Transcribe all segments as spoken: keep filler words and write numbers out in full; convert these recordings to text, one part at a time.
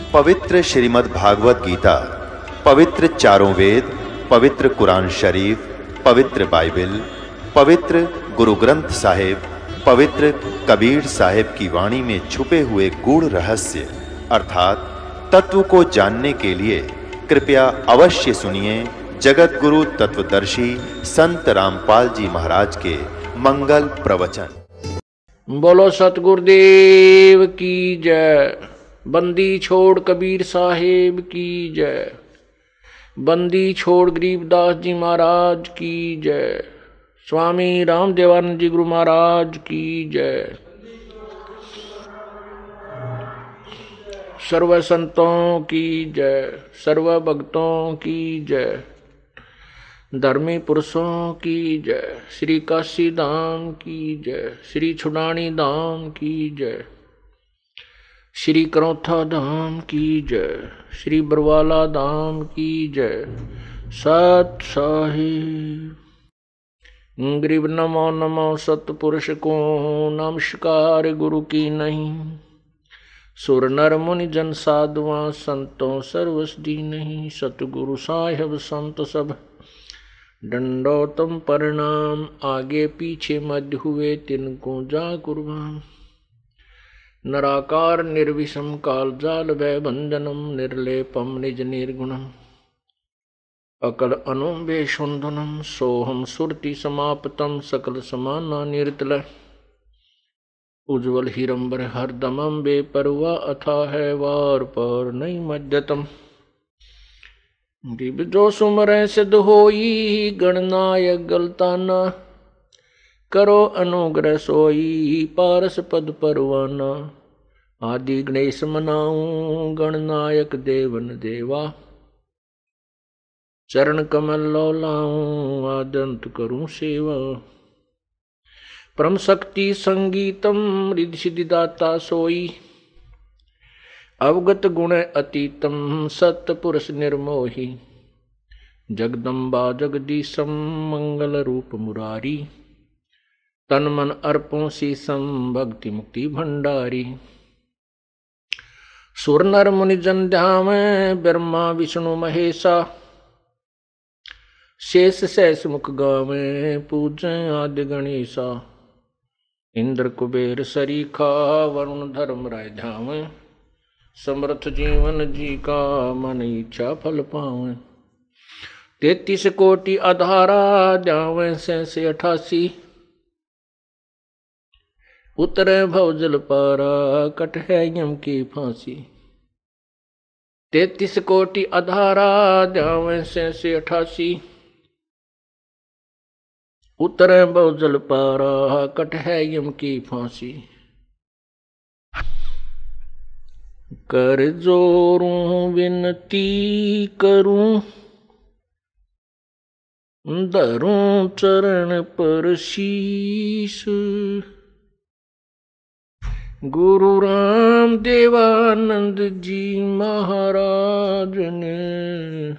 पवित्र श्रीमद् भागवत गीता, पवित्र चारों वेद, पवित्र कुरान शरीफ, पवित्र बाइबल, पवित्र गुरु ग्रंथ साहिब, पवित्र कबीर साहिब की वाणी में छुपे हुए गूढ़ रहस्य अर्थात तत्व को जानने के लिए कृपया अवश्य सुनिए जगत गुरु तत्वदर्शी संत रामपाल जी महाराज के मंगल प्रवचन। बोलो सतगुरुदेव की जय। बंदी छोड़ कबीर साहेब की जय। बंदी छोड़ गरीबदास जी महाराज की जय। स्वामी रामदेवानंद जी गुरु महाराज की जय। सर्व संतों की जय, सर्व भक्तों की जय, धर्मी पुरुषों की जय। श्री काशी धाम की जय, श्री छुडानी धाम की जय, श्री करौथा धाम की जय, श्री बरवाला धाम की जय। सत साहिब गरीब नमो नमो सतपुरुष को नमस्कार गुरु की नहीं। सुर नर मुनि जन साधुआ संतों सर्वसदी नहीं। सतगुरु साहिब संत सब दंडोतम प्रणाम। आगे पीछे मध्य हुए तिनको जा कुर्बान। नराकार निर्विषम काल जाल भय भंजनम निर्लेपम निज निर्गुणम अकल अनुबे सुंदनम सोहम सुरति समाप्तम सकल समाना निर्तल उज्ज्वल हिरंबर हरदमम बेपरवा अथा है वार पर नहीं मध्यतम। दिव जो सुमरै सिद्ध होई गणनायक गलताना करो अनुग्रह सोई पारस पद परवाना। आदि गणेश मनाऊं गणनायक देवन देवा चरण कमल लौलाऊं आदंत करूं सेवा। परम शक्ति संगीतम रिद्धि सिद्धि दाता सोई अवगत गुण अतीतम सत्य पुरुष निर्मोही। जगदम्बा जगदीशम मंगल रूप मुरारी तन मन अर्पों शीसम भक्ति मुक्ति भंडारी। सुर नर मुनि जन ध्यावे ब्रह्मा विष्णु महेशा शेष सहस मुख गावे पूजे आदि गणेशा। इंद्र कुबेर सरीखा वरुण धर्म राय ध्यावे समर्थ जीवन जी का मन इच्छा फल पावे। तैतीस कोटि आधारा जावे से अठासी उतरे भवजल पारा कट है यम की फांसी। तैतीस कोटि आधारा जावे से अठासी उतरे भवजल पारा कट है यम की फांसी। कर जोरूं विनती करूं धरूं चरण पर शीश। गुरु राम देवानंद जी महाराज ने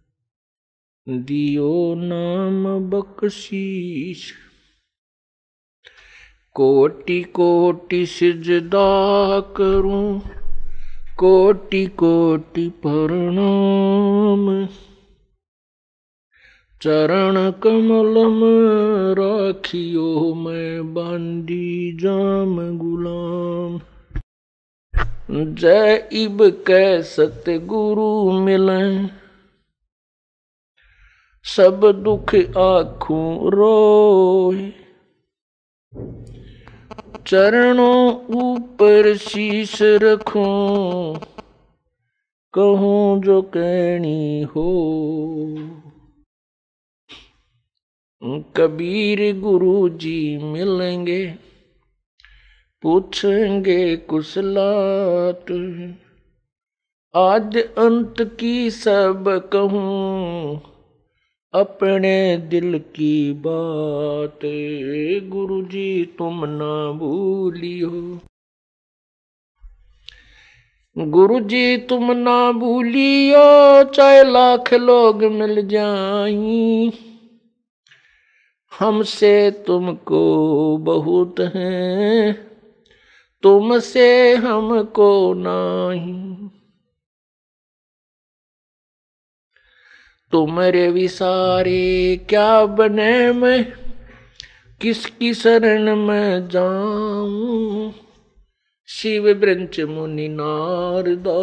दियो नाम बख्शीश। कोटि कोटि सिजदा करूं कोटि कोटि प्रणाम। चरण कमल में राखियो मैं बांधी जाम गुलाम। जय इब कै सतगुरु मिलें सब दुख आँखों रोए। चरणों ऊपर शीश रखूं कहूं जो कहनी हो। कबीर गुरु जी मिलेंगे पूछेंगे कुशलात। आद्य अंत की सब कहूं अपने दिल की बात। गुरु जी तुम ना भूलियो गुरु जी तुम ना भूलियो चाहे लाख लोग मिल जाएं। हमसे तुमको बहुत है तुमसे हमको नहीं। तुम्हारे विसारे क्या बने मैं, किसकी शरण में जाऊं। शिव ब्रंच मुनि नारदा,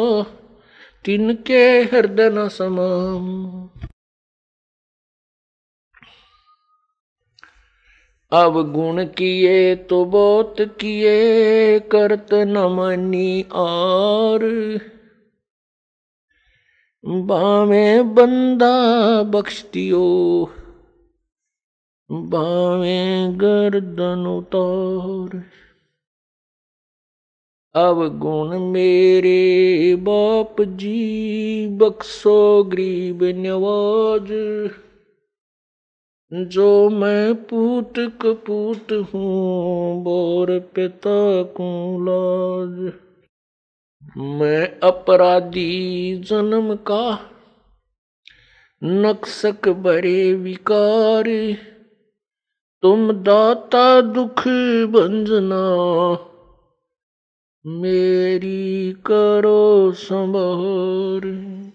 तिनके हृदय न समाऊं। अब गुण किए तो बहुत किए, करत न मनी और। बामे बंदा बख्श दियो, बामे गर्दन उतार। अब गुण मेरे बाप जी, बख्शो गरीब नवाज। जो मैं पूत कपूत हूँ, बोर पिता को लाज। मैं अपराधी जन्म का, नक्सक भरे विकार। तुम दाता दुख भंजना, मेरी करो संभार।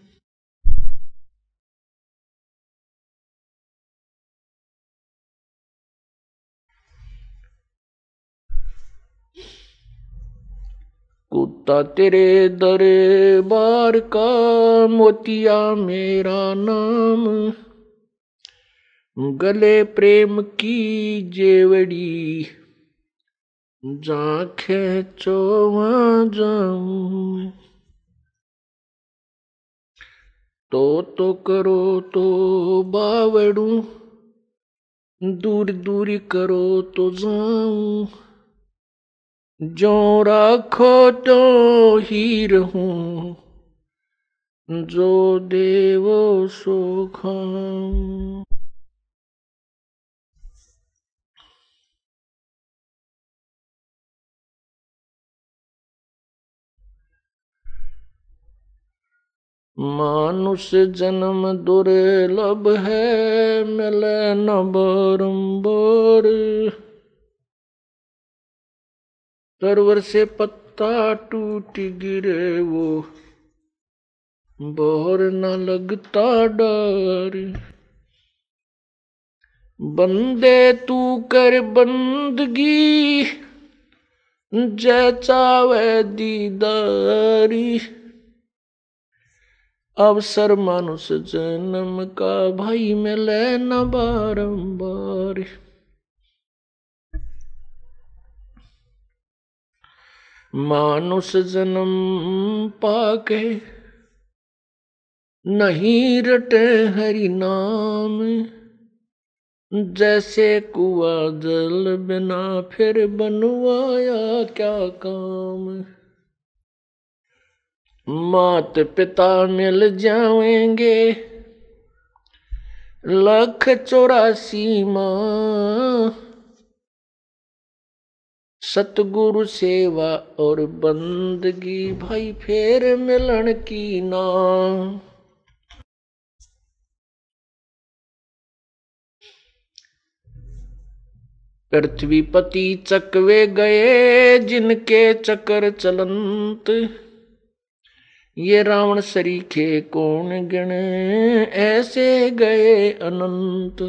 कुत्ता तेरे दरबार का, मोतिया मेरा नाम। गले प्रेम की जेवड़ी, जा खेचो वहां जाऊं। तो तो करो तो बावड़ू, दूर दूर करो तो जाऊं। जो राखो तो ही रहूं, जो देवो सो खाऊं। मानुष जन्म दुर्लभ है, मिले न बारंबार। सरोवर से पत्ता टूट गिरे वो, बोर न लगता डर। बंदे तू कर बंदगी, जय चावे दीदारी। अवसर मानुष जन्म का, भाई मिले न बारंबार। मानुष जन्म पाके, नहीं रटे हरि नाम। जैसे कुआ जल बिना, फिर बनवाया क्या काम। मात पिता मिल जाएंगे, लख चौरासी माँ। सतगुरु सेवा और बंदगी, भाई फेर मिलन की ना। पृथ्वीपति चकवे गए, जिनके चक्कर चलंत। ये रावण सरीखे कौन गिने, ऐसे गए अनंत।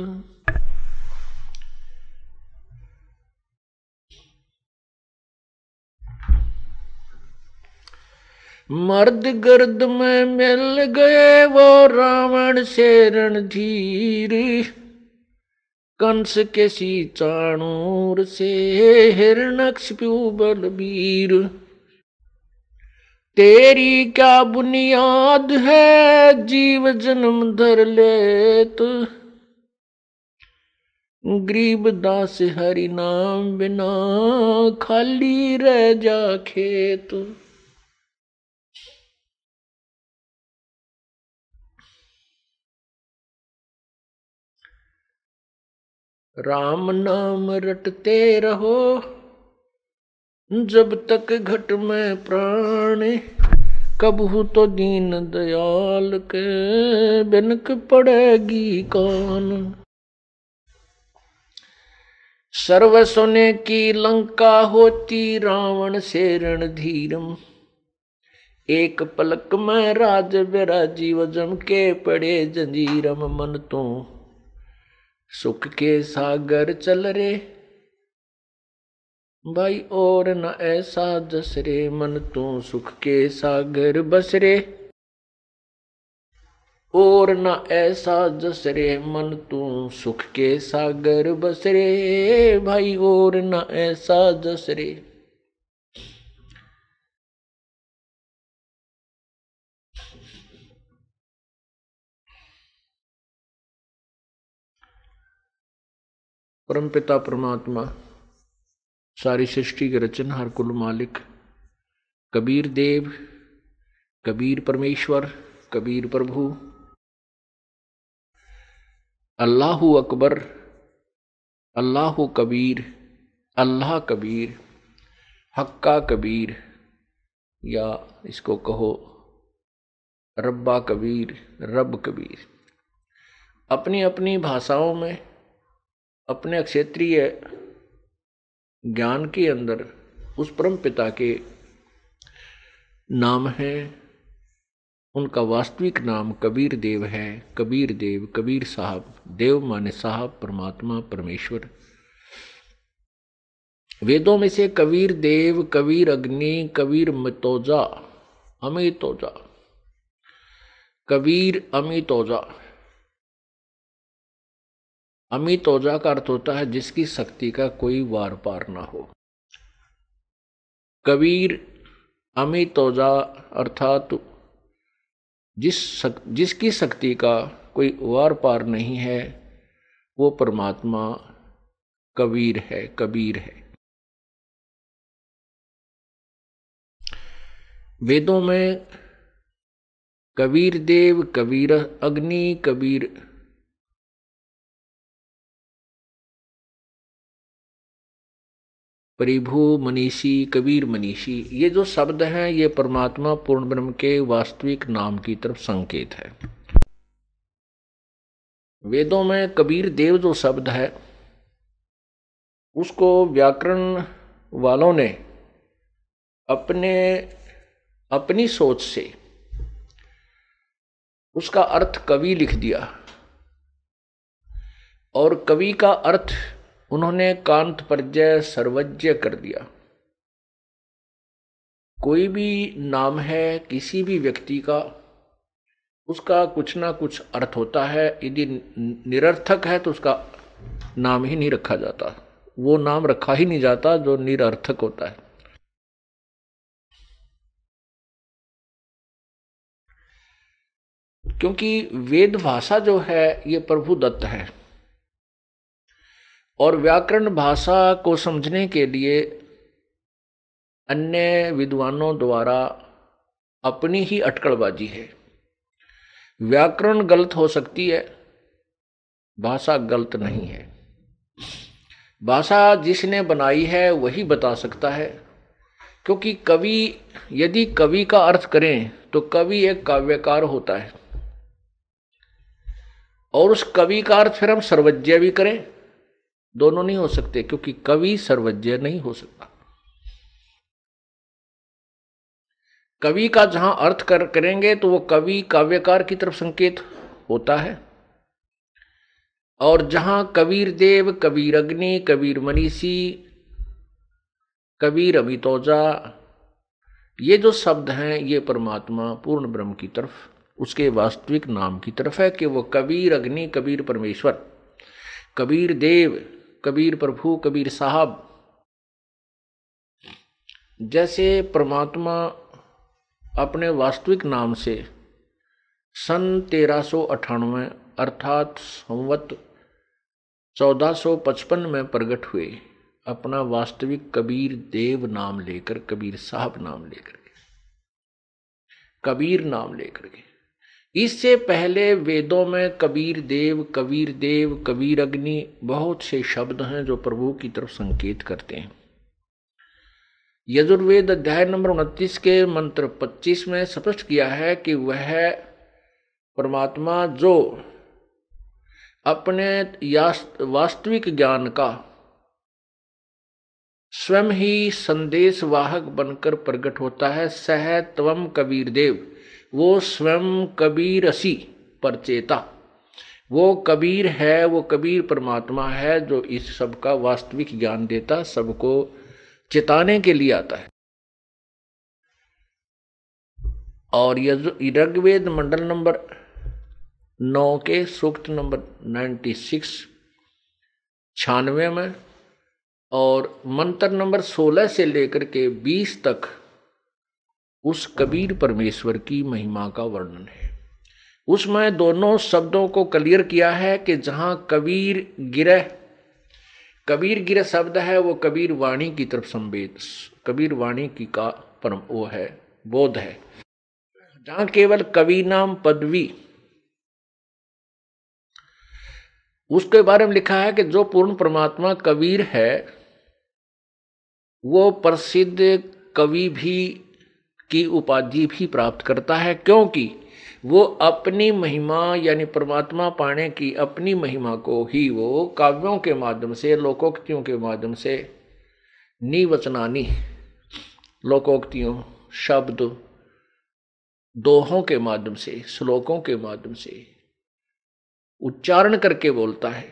मर्द गर्द में मिल गए, वो रावण से रणधीर। कंस के सी चाणूर से, हिरण्यकशिपु बलबीर। तेरी क्या बुनियाद है, जीव जन्म धर लेत। गरीब दास हरि नाम बिना, खाली रह जा खेत। राम नाम रटते रहो, जब तक घट में प्राण। कबहू तो दीन दयाल के, बिनक पड़ेगी कान। सर्व सोने की लंका होती, रावण से रणधीरम। एक पलक में राज विराजी वजम के पड़े जंजीरम मन तू सुख के सागर चल रे भाई और न ऐसा जस रे मन तू सुख के सागर बस रे और न ऐसा जस रे मन तू सुख के सागर बस रे भाई और न ऐसा जस रे। परमपिता परमात्मा सारी सृष्टि के रचनहार कुल मालिक कबीर देव, कबीर परमेश्वर, कबीर प्रभु, अल्लाहु अकबर, अल्लाहु कबीर, अल्लाह कबीर, हक्का कबीर, या इसको कहो रब्बा कबीर, रब कबीर, अपनी अपनी भाषाओं में अपने क्षेत्रीय ज्ञान के अंदर उस परम पिता के नाम है। उनका वास्तविक नाम कबीर देव है। कबीर देव, कबीर साहब, देव माने साहब, परमात्मा, परमेश्वर। वेदों में से कबीर देव, कबीर अग्नि, कबीर मितोजा, अमितोजा, कबीर अमितोजा। अमितोजा का अर्थ होता है जिसकी शक्ति का कोई वार पार ना हो। कबीर अमितोजा अर्थात जिस सक, जिसकी शक्ति का कोई वार पार नहीं है वो परमात्मा कबीर है, कबीर है। वेदों में कबीर देव, कबीर अग्नि, कबीर परिभू, मनीषी, कबीर मनीषी, ये जो शब्द हैं ये परमात्मा पूर्ण ब्रह्म के वास्तविक नाम की तरफ संकेत है। वेदों में कबीर देव जो शब्द है उसको व्याकरण वालों ने अपने अपनी सोच से उसका अर्थ कवि लिख दिया और कवि का अर्थ उन्होंने कांत प्रजय सर्वज्ञ कर दिया। कोई भी नाम है किसी भी व्यक्ति का, उसका कुछ ना कुछ अर्थ होता है। यदि निरर्थक है तो उसका नाम ही नहीं रखा जाता, वो नाम रखा ही नहीं जाता जो निरर्थक होता है। क्योंकि वेद भाषा जो है ये प्रभु दत्त है और व्याकरण भाषा को समझने के लिए अन्य विद्वानों द्वारा अपनी ही अटकलबाजी है। व्याकरण गलत हो सकती है, भाषा गलत नहीं है। भाषा जिसने बनाई है वही बता सकता है। क्योंकि कवि यदि कवि का अर्थ करें तो कवि एक काव्यकार होता है और उस कवि का अर्थ फिर हम सर्वज्ञ भी करें, दोनों नहीं हो सकते, क्योंकि कवि सर्वज्ञ नहीं हो सकता। कवि का जहां अर्थ कर करेंगे तो वो कवि काव्यकार की तरफ संकेत होता है, और जहां कबीर देव, कबीर अग्नि, कबीर मनीषी, कबीर अमितोजा, ये जो शब्द हैं ये परमात्मा पूर्ण ब्रह्म की तरफ, उसके वास्तविक नाम की तरफ है कि वो कबीर अग्नि, कबीर परमेश्वर, कबीर देव, कबीर प्रभु, कबीर साहब। जैसे परमात्मा अपने वास्तविक नाम से सन तेरह सौ अट्ठानवे अर्थात संवत चौदह सौ पचपन में प्रकट हुए, अपना वास्तविक कबीर देव नाम लेकर, कबीर साहब नाम लेकर के, कबीर नाम लेकर के। इससे पहले वेदों में कबीर देव, कबीर देव, कबीर अग्नि बहुत से शब्द हैं जो प्रभु की तरफ संकेत करते हैं। यजुर्वेद अध्याय नंबर उनतीस के मंत्र पच्चीस में स्पष्ट किया है कि वह परमात्मा जो अपने वास्तविक ज्ञान का स्वयं ही संदेश वाहक बनकर प्रकट होता है। सह त्वम कबीर देव, वो स्वयं कबीरसी परचेता, वो कबीर है, वो कबीर परमात्मा है जो इस सब का वास्तविक ज्ञान देता, सबको चेताने के लिए आता है। और ऋग्वेद मंडल नंबर नौ के सूक्त नंबर नाइन्टी सिक्स छियानवे में और मंत्र नंबर सोलह से लेकर के बीस तक उस कबीर परमेश्वर की महिमा का वर्णन है। उसमें दोनों शब्दों को क्लियर किया है कि जहां कबीर गिरह, कबीर गिरह शब्द है वो कबीर वाणी की तरफ संवेद, कबीर वाणी की का परम वो है बोध है। जहां केवल कवि नाम पदवी, उसके बारे में लिखा है कि जो पूर्ण परमात्मा कबीर है वो प्रसिद्ध कवि भी की उपाधि भी प्राप्त करता है, क्योंकि वो अपनी महिमा यानी परमात्मा पाने की अपनी महिमा को ही वो काव्यों के माध्यम से, लोकोक्तियों के माध्यम से, निवचनानी लोकोक्तियों, शब्द, दोहों के माध्यम से, श्लोकों के माध्यम से उच्चारण करके बोलता है,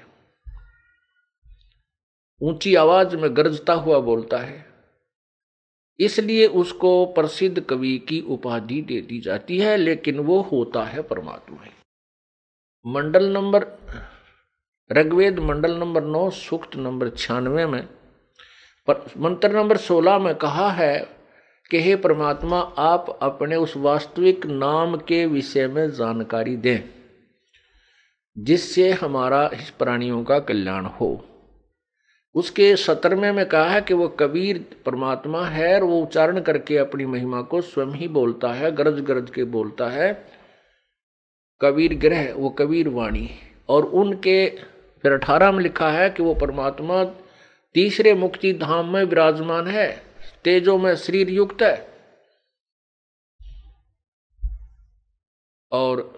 ऊंची आवाज में गरजता हुआ बोलता है। इसलिए उसको प्रसिद्ध कवि की उपाधि दे दी जाती है, लेकिन वो होता है परमात्मा ही। मंडल नंबर ऋग्वेद मंडल नंबर नौ सूक्त नंबर छियानवे में मंत्र नंबर सोलह में कहा है कि हे परमात्मा, आप अपने उस वास्तविक नाम के विषय में जानकारी दें जिससे हमारा इस प्राणियों का कल्याण हो। उसके सत्रहवें में कहा है कि वो कबीर परमात्मा है और वो उच्चारण करके अपनी महिमा को स्वयं ही बोलता है, गरज गरज के बोलता है। कबीर ग्रह वो कबीर वाणी। और उनके फिर अठारह में लिखा है कि वो परमात्मा तीसरे मुक्ति धाम में विराजमान है, तेजो में शरीर युक्त है। और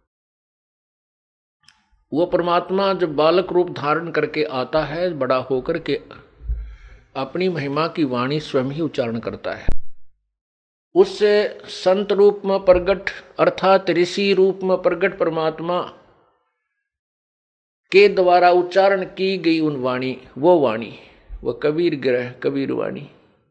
वो परमात्मा जब बालक रूप धारण करके आता है, बड़ा होकर के अपनी महिमा की वाणी स्वयं ही उच्चारण करता है। उससे संत रूप में प्रगट अर्थात ऋषि रूप में प्रगट परमात्मा के द्वारा उच्चारण की गई उन वाणी, वो वाणी वो कबीर ग्रह कबीर वाणी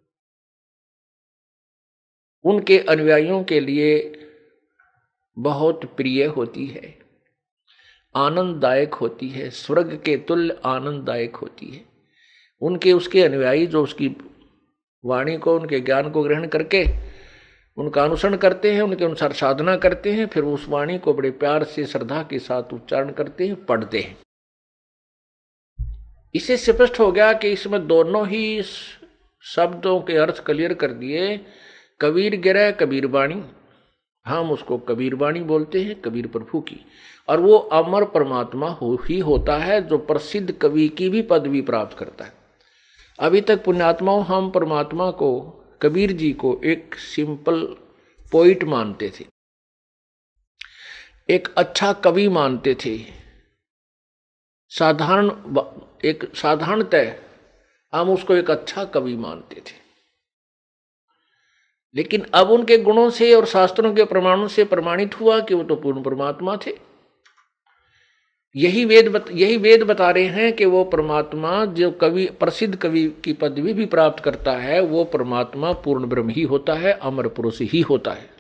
उनके अनुयायियों के लिए बहुत प्रिय होती है, आनंददायक होती है, स्वर्ग के तुल्य आनंददायक होती है। उनके उसके अनुयायी जो उसकी वाणी को, उनके ज्ञान को ग्रहण करके उनका अनुसरण करते हैं, उनके अनुसार साधना करते हैं, फिर उस वाणी को बड़े प्यार से श्रद्धा के साथ उच्चारण करते हैं, पढ़ते हैं। इससे स्पष्ट हो गया कि इसमें दोनों ही शब्दों के अर्थ क्लियर कर दिए। कबीर गिरह कबीर वाणी, हम उसको कबीर वाणी बोलते हैं, कबीर प्रभु की। और वो अमर परमात्मा हो ही होता है जो प्रसिद्ध कवि की भी पदवी प्राप्त करता है। अभी तक पुण्यात्माओं हम परमात्मा को, कबीर जी को एक सिंपल पोइट मानते थे, एक अच्छा कवि मानते थे, साधारण एक साधारणतः हम उसको एक अच्छा कवि मानते थे। लेकिन अब उनके गुणों से और शास्त्रों के प्रमाणों से प्रमाणित हुआ कि वो तो पूर्ण परमात्मा थे। यही वेद बत, यही वेद बता रहे हैं कि वो परमात्मा जो कवि प्रसिद्ध कवि की पदवी भी प्राप्त करता है, वो परमात्मा पूर्ण ब्रह्म ही होता है, अमर पुरुष ही होता है।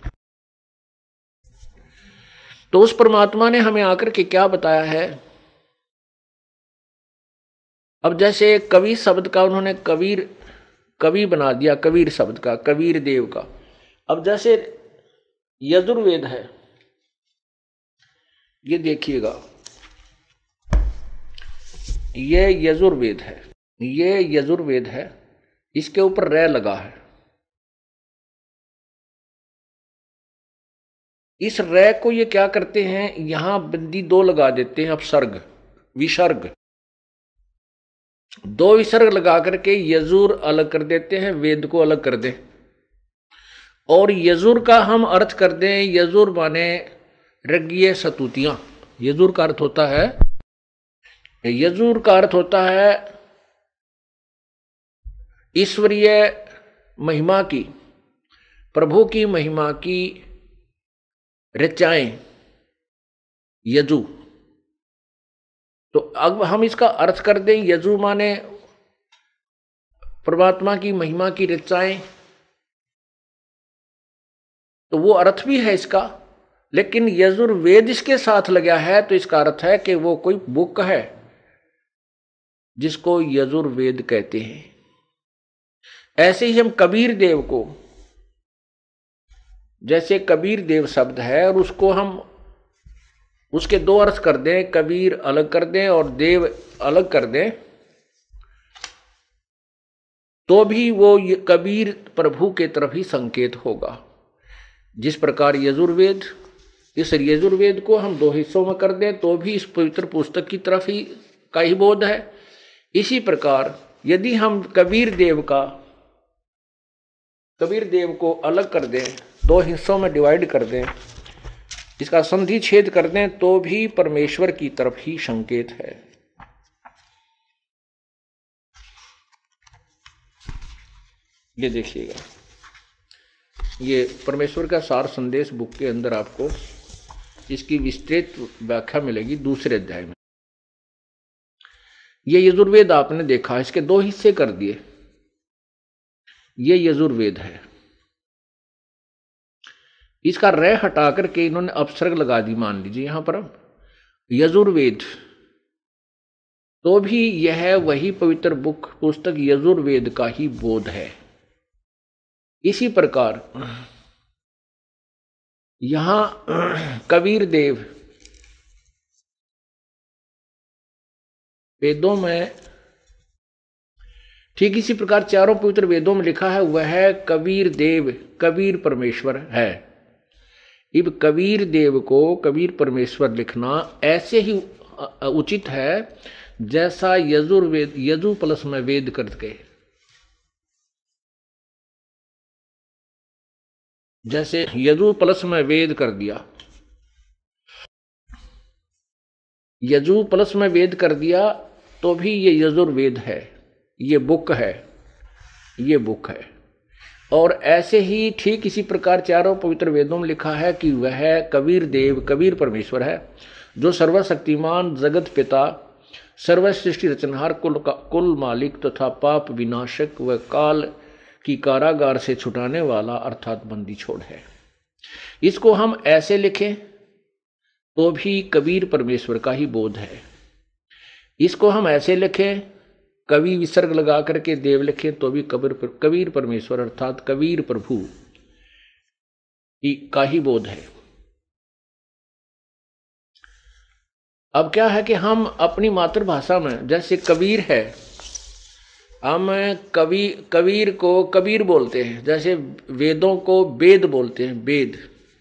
तो उस परमात्मा ने हमें आकर के क्या बताया है। अब जैसे कवि शब्द का उन्होंने कबीर कवि बना दिया, कबीर शब्द का, कबीर देव का। अब जैसे यजुर्वेद है, ये देखिएगा, ये यजुर्वेद है, ये यजुर्वेद है, इसके ऊपर रै लगा है। इस रै को ये क्या करते हैं, यहां बिंदी दो लगा देते हैं, अपसर्ग विसर्ग, दो विसर्ग लगा करके यजुर अलग कर देते हैं, वेद को अलग कर दें। और यजुर का हम अर्थ कर दें, यजुर माने ऋग्य सतुतियां। यजुर का अर्थ होता है यजुर का अर्थ होता है ईश्वरीय महिमा की, प्रभु की महिमा की ऋचाएं यजु। तो अब हम इसका अर्थ कर दें, यजु माने परमात्मा की महिमा की ऋचाएं, तो वो अर्थ भी है इसका। लेकिन यजुर्वेद इसके साथ लगा है तो इसका अर्थ है कि वो कोई बुक है जिसको यजुर्वेद कहते हैं। ऐसे ही हम कबीर देव को, जैसे कबीर देव शब्द है और उसको हम उसके दो अर्थ कर दें, कबीर अलग कर दें और देव अलग कर दें, तो भी वो कबीर प्रभु के तरफ ही संकेत होगा। जिस प्रकार यजुर्वेद, इस यजुर्वेद को हम दो हिस्सों में कर दें तो भी इस पवित्र पुस्तक की तरफ ही का ही बोध है। इसी प्रकार यदि हम कबीर देव का कबीर देव को अलग कर दें, दो हिस्सों में डिवाइड कर दें, इसका संधि छेद कर दें, तो भी परमेश्वर की तरफ ही संकेत है। ये देखिएगा, ये परमेश्वर का सार संदेश बुक के अंदर आपको इसकी विस्तृत व्याख्या मिलेगी दूसरे अध्याय में। ये यजुर्वेद आपने देखा, इसके दो हिस्से कर दिए। ये यजुर्वेद है, इसका रे हटा करके इन्होंने अपसर्ग लगा दी, मान लीजिए यहां पर यजुर्वेद, तो भी यह वही पवित्र बुक पुस्तक यजुर्वेद का ही बोध है। इसी प्रकार यहां कबीर देव वेदों में, ठीक इसी प्रकार चारों पवित्र वेदों में लिखा है वह है कबीर देव, कबीर परमेश्वर है। इब कबीर देव को कबीर परमेश्वर लिखना ऐसे ही उचित है जैसा यजुर्वेद यजु प्लस में वेद करके, जैसे यजु प्लस में वेद कर दिया, यजु प्लस में वेद कर दिया तो भी ये यजुर्वेद है, ये बुक है, ये बुक है। और ऐसे ही ठीक इसी प्रकार चारों पवित्र वेदों में लिखा है कि वह कबीर देव, कबीर परमेश्वर है, जो सर्वशक्तिमान, जगत पिता, सर्व सृष्टि रचनहार, कुल का कुल मालिक तथा पाप विनाशक व काल की कारागार से छुटाने वाला अर्थात बंदी छोड़ है। इसको हम ऐसे लिखें तो भी कबीर परमेश्वर का ही बोध है। इसको हम ऐसे लिखें, कवि विसर्ग लगा करके देव लिखें तो भी कबीर कबीर परमेश्वर अर्थात कबीर प्रभु का ही बोध है। अब क्या है कि हम अपनी मातृभाषा में, जैसे कबीर है, हम कवि कबीर को कबीर बोलते हैं, जैसे वेदों को वेद बोलते हैं, वेद।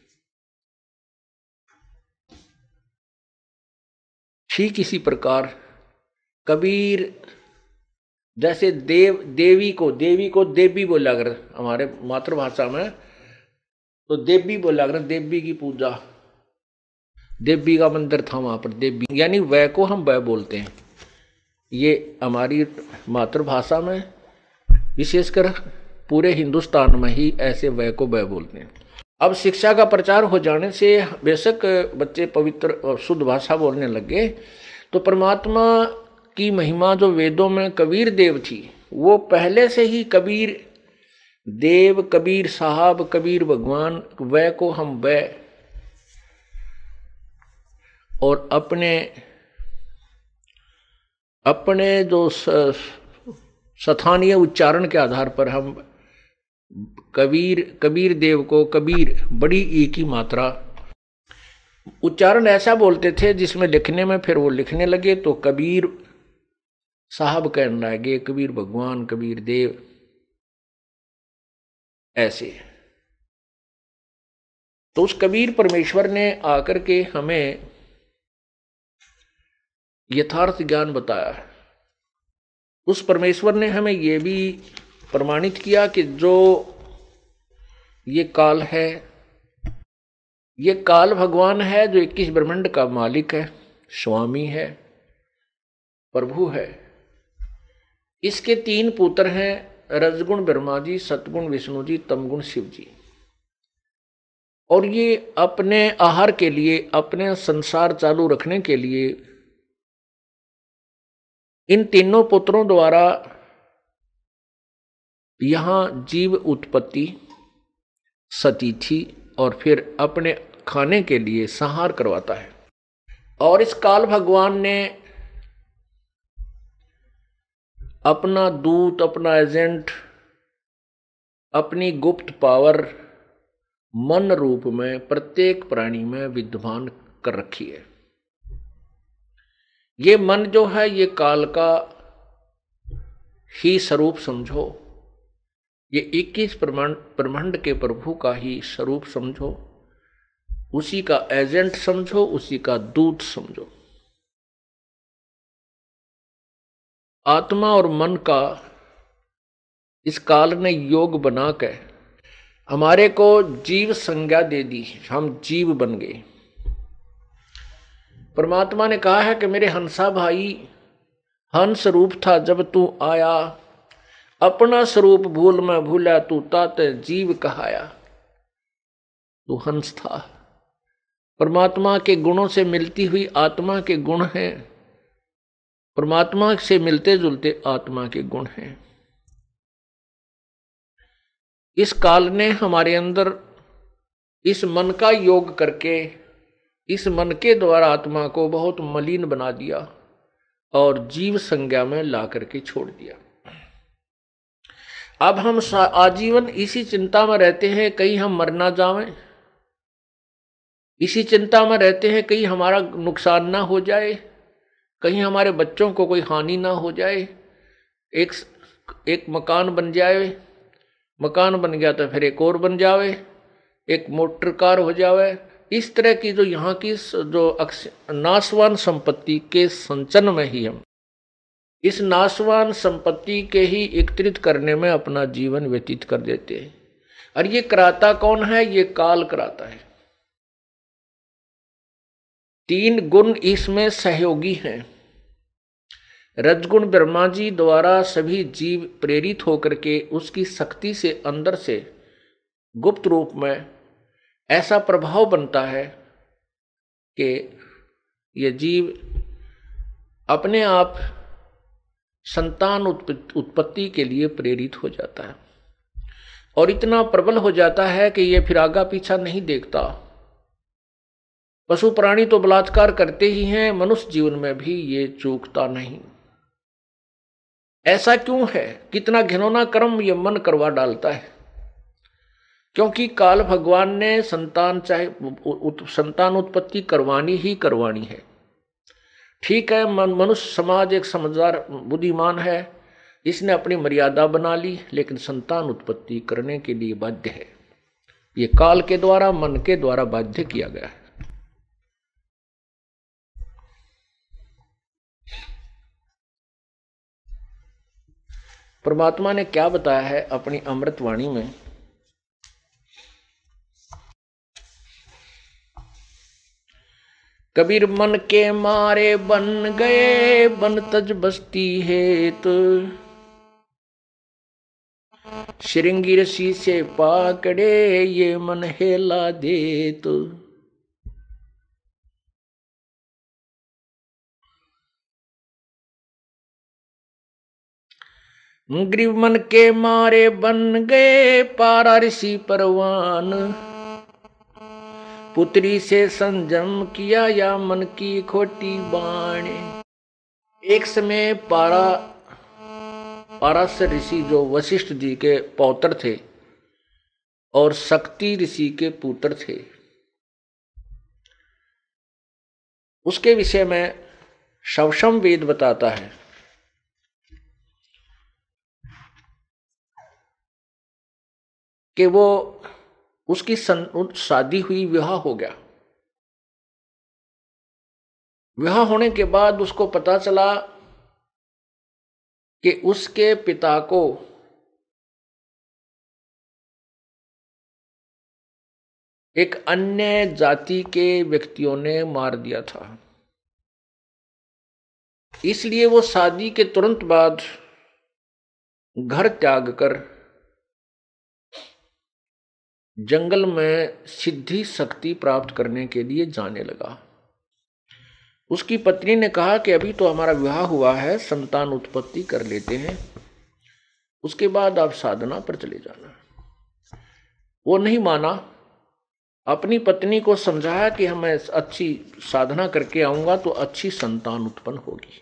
ठीक इसी प्रकार कबीर, जैसे देव देवी को देवी को देवी बोला कर हमारे मातृभाषा में, तो देवी बोला कर, देवी की पूजा, देवी का मंदिर था वहां पर, देवी यानी वह को हम वह बोलते हैं। ये हमारी मातृभाषा में, विशेषकर पूरे हिंदुस्तान में ही ऐसे वह को वह बोलते हैं। अब शिक्षा का प्रचार हो जाने से बेशक बच्चे पवित्र और शुद्ध भाषा बोलने लगे, तो परमात्मा की महिमा जो वेदों में कबीर देव थी, वो पहले से ही कबीर देव, कबीर साहब, कबीर भगवान, वह को हम वह, और अपने अपने जो स्थानीय उच्चारण के आधार पर हम कबीर कबीर देव को कबीर बड़ी ई की मात्रा उच्चारण ऐसा बोलते थे जिसमें लिखने में फिर वो लिखने लगे तो कबीर साहब कहने लगे, कबीर भगवान, कबीर देव, ऐसे। तो उस कबीर परमेश्वर ने आकर के हमें यथार्थ ज्ञान बताया है। उस परमेश्वर ने हमें यह भी प्रमाणित किया कि जो ये काल है, ये काल भगवान है, जो इक्कीस ब्रह्मांड का मालिक है, स्वामी है, प्रभु है। इसके तीन पुत्र हैं, रजगुण ब्रह्मा जी, सतगुण विष्णु जी, तमगुण शिव जी। और ये अपने आहार के लिए, अपने संसार चालू रखने के लिए इन तीनों पुत्रों द्वारा यहां जीव उत्पत्ति, सतीथि और फिर अपने खाने के लिए संहार करवाता है। और इस काल भगवान ने अपना दूत, अपना एजेंट, अपनी गुप्त पावर मन रूप में प्रत्येक प्राणी में विद्यमान कर रखी है। ये मन जो है ये काल का ही स्वरूप समझो, ये इक्कीस ब्रह्मांड के प्रभु का ही स्वरूप समझो, उसी का एजेंट समझो, उसी का दूत समझो। आत्मा और मन का इस काल ने योग बनाकर हमारे को जीव संज्ञा दे दी, हम जीव बन गए। परमात्मा ने कहा है कि मेरे हंसा भाई, हंस रूप था जब तू आया, अपना स्वरूप भूल मैं भूला, तू ताते जीव कहाया। तू हंस था, परमात्मा के गुणों से मिलती हुई आत्मा के गुण हैं, परमात्मा से मिलते जुलते आत्मा के गुण हैं। इस काल ने हमारे अंदर इस मन का योग करके, इस मन के द्वारा आत्मा को बहुत मलिन बना दिया और जीव संज्ञा में ला करके छोड़ दिया। अब हम आजीवन इसी चिंता में रहते हैं कहीं हम मर ना जावें, इसी चिंता में रहते हैं कहीं हमारा नुकसान ना हो जाए, कहीं हमारे बच्चों को कोई हानि ना हो जाए, एक एक मकान बन जाए, मकान बन गया तो फिर एक और बन जावे, एक मोटर कार हो जावे। इस तरह की जो यहाँ की जो नाशवान संपत्ति के संचन में ही हम इस नाशवान संपत्ति के ही एकत्रित करने में अपना जीवन व्यतीत कर देते हैं। और ये कराता कौन है? ये काल कराता है। तीन गुण इसमें सहयोगी हैं। रजगुण ब्रह्मा जी द्वारा सभी जीव प्रेरित होकर के उसकी शक्ति से अंदर से गुप्त रूप में ऐसा प्रभाव बनता है कि ये जीव अपने आप संतान उत्पत्ति के लिए प्रेरित हो जाता है और इतना प्रबल हो जाता है कि ये फिर आगा पीछा नहीं देखता। पशु प्राणी तो बलात्कार करते ही हैं, मनुष्य जीवन में भी ये चूकता नहीं। ऐसा क्यों है? कितना घिनौना कर्म ये मन करवा डालता है। क्योंकि काल भगवान ने संतान चाहे उत, संतान उत्पत्ति करवानी ही करवानी है। ठीक है, मनुष्य समाज एक समझदार बुद्धिमान है, इसने अपनी मर्यादा बना ली, लेकिन संतान उत्पत्ति करने के लिए बाध्य है। ये काल के द्वारा, मन के द्वारा बाध्य किया गया है। परमात्मा ने क्या बताया है अपनी अमृतवाणी में? कबीर मन के मारे बन गए, बन तज बस्ती है तो श्रृंगी रसी से पाकड़े, ये मन हेला दे तो। ग्रीव मन के मारे बन गए, पारा ऋषि परवान, पुत्री से संजम किया या मन की खोटी बाणे। एक समय पारा पाराशर ऋषि जो वशिष्ठ जी के पौत्र थे और शक्ति ऋषि के पुत्र थे, उसके विषय में शवशम वेद बताता है कि वो उसकी शादी हुई, विवाह हो गया। विवाह होने के बाद उसको पता चला कि उसके पिता को एक अन्य जाति के व्यक्तियों ने मार दिया था। इसलिए वो शादी के तुरंत बाद घर त्याग कर जंगल में सिद्धि शक्ति प्राप्त करने के लिए जाने लगा। उसकी पत्नी ने कहा कि अभी तो हमारा विवाह हुआ है, संतान उत्पत्ति कर लेते हैं, उसके बाद आप साधना पर चले जाना। वो नहीं माना, अपनी पत्नी को समझाया कि मैं अच्छी साधना करके आऊंगा तो अच्छी संतान उत्पन्न होगी।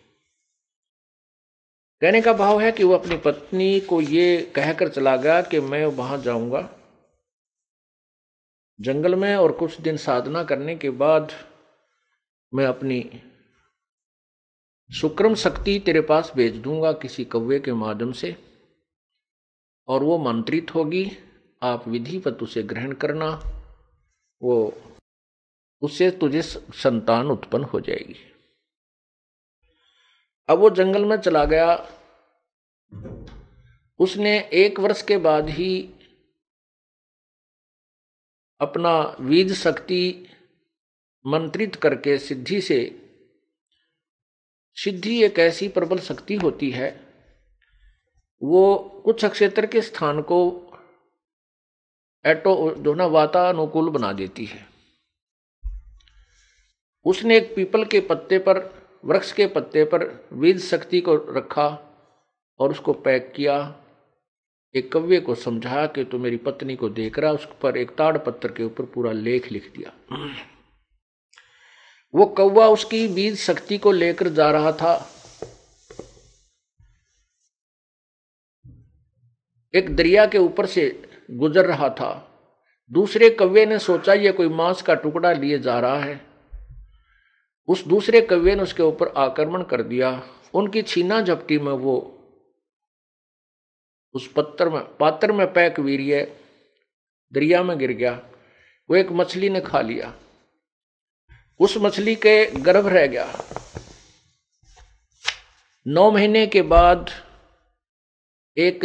कहने का भाव है कि वो अपनी पत्नी को ये कहकर चला गया कि मैं वहां जाऊंगा जंगल में और कुछ दिन साधना करने के बाद मैं अपनी सुक्रम शक्ति तेरे पास भेज दूंगा किसी कौवे के माध्यम से, और वो मंत्रित होगी, आप विधिवत उसे ग्रहण करना, वो उससे तुझे संतान उत्पन्न हो जाएगी। अब वो जंगल में चला गया। उसने एक वर्ष के बाद ही अपना बीज शक्ति मंत्रित करके सिद्धि से, सिद्धि एक ऐसी प्रबल शक्ति होती है, वो कुछ क्षेत्र के स्थान को एटो जो ना वातानुकूल बना देती है। उसने एक पीपल के पत्ते पर, वृक्ष के पत्ते पर बीज शक्ति को रखा और उसको पैक किया। एक कव्वे को समझाया कि तो मेरी पत्नी को देख रहा, उस पर एक ताड़ पत्थर के ऊपर पूरा लेख लिख दिया। वो कौवा उसकी बीज शक्ति को लेकर जा रहा था। एक दरिया के ऊपर से गुजर रहा था। दूसरे कौवे ने सोचा ये कोई मांस का टुकड़ा लिए जा रहा है। उस दूसरे कौवे ने उसके ऊपर आक्रमण कर दिया। उनकी छीना झपटी में वो उस पत्थर में पात्र में पैक वीर्य दरिया में गिर गया। वो एक मछली ने खा लिया, उस मछली के गर्भ रह गया। नौ महीने के बाद एक